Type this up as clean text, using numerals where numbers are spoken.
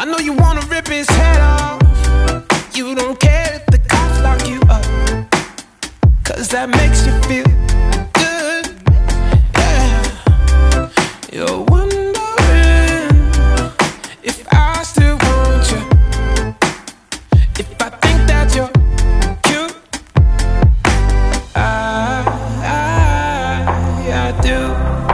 I know you wanna rip his head off. You don't care if the cops lock you up, 'cause that makes you feel good. Yeah. You're wondering if I still want you, if I think that you're cute. I do.